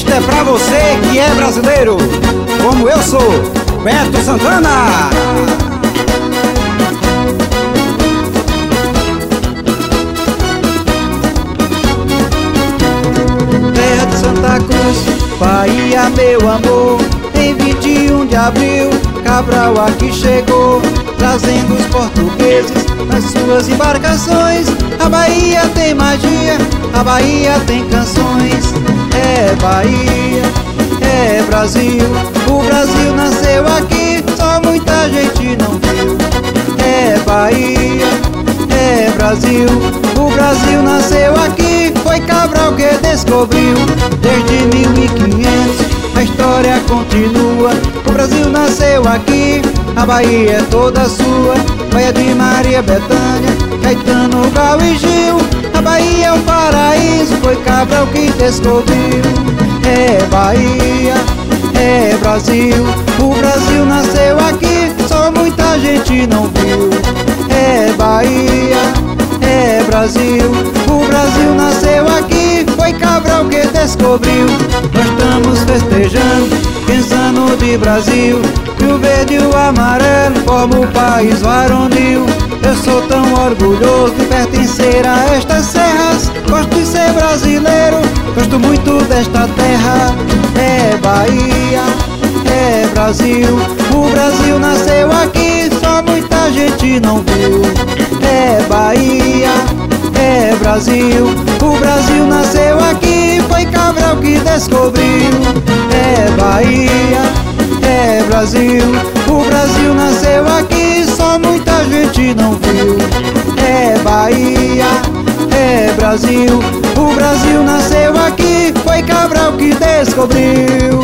Esta é pra você que é brasileiro, como eu sou, Beto Santana. Terra de Santa Cruz, Bahia, meu amor. Em 21 de abril, Cabral aqui chegou, trazendo os portugueses nas suas embarcações. A Bahia tem magia, a Bahia tem canções. É Bahia, é Brasil, o Brasil nasceu aqui, só muita gente não viu. É Bahia, é Brasil, o Brasil nasceu aqui, foi Cabral que descobriu. Desde 1500 a história continua, o Brasil nasceu aqui, a Bahia é toda sua. Bahia de Maria Bethânia, Caetano, Gal e Gil. A Bahia é um paraíso, foi Cabral que descobriu. É Bahia, é Brasil, o Brasil nasceu aqui, só muita gente não viu. É Bahia, é Brasil, o Brasil nasceu aqui, foi Cabral que descobriu. Nós estamos festejando 500 anos de Brasil, e o verde e o amarelo formam o país varonil. Eu sou tão orgulhoso de pertencer a estas serras, gosto de ser brasileiro, gosto muito desta terra. É Bahia, é Brasil, o Brasil nasceu aqui, só muita gente não viu. É Bahia, é Brasil, o Brasil nasceu aqui, foi Cabral que descobriu. É Bahia, é Brasil, o Brasil nasceu aqui, só muita gente não viu. É Bahia, é Brasil, o Brasil nasceu aqui, foi Cabral que descobriu.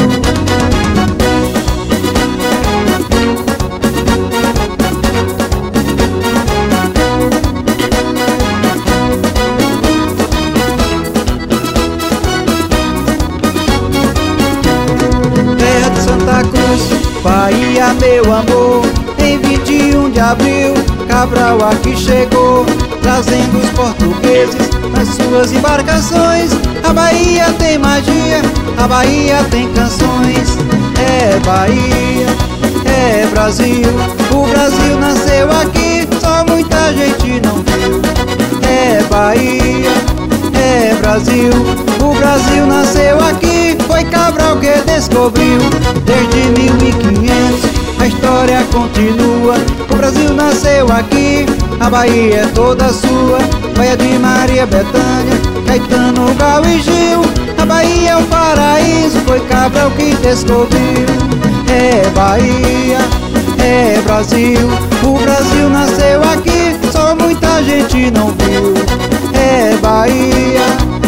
Terra de Santa Cruz, Bahia, meu amor. Em 21 de abril, Cabral aqui chegou, trazendo os portugueses nas suas embarcações. A Bahia tem magia, a Bahia tem canções. É Bahia, é Brasil, o Brasil nasceu aqui, só muita gente não viu. É Bahia, é Brasil, o Brasil nasceu aqui, foi Cabral que descobriu. Desde 1500 a história continua, o Brasil nasceu aqui, a Bahia é toda sua. Bahia de Maria Bethânia, Caetano, Gal e Gil. A Bahia é um paraíso, foi Cabral que descobriu. É Bahia, é Brasil, o Brasil nasceu aqui, só muita gente não viu. É Bahia,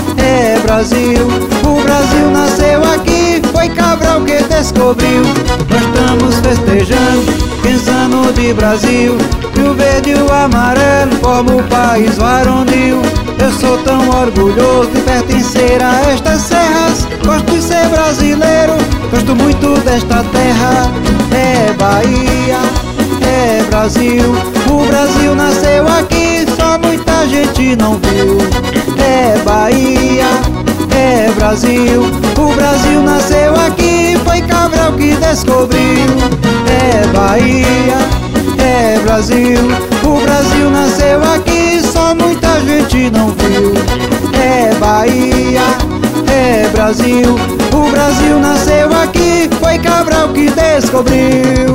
é Brasil, o Brasil nasceu aqui, foi Cabral que descobriu. Nós estamos festejando 500 anos de Brasil, e o verde e o amarelo formam o país varonil. Eu sou tão orgulhoso de pertencer a estas serras, gosto de ser brasileiro, gosto muito desta terra. É Bahia, é Brasil, o Brasil nasceu aqui, só muita gente não viu. É Bahia, é Brasil, o Brasil nasceu aqui, foi Cabral que descobriu. É Bahia, é Brasil, o Brasil nasceu aqui, só muita gente não viu. É Bahia, é Brasil, o Brasil nasceu aqui, foi Cabral que descobriu.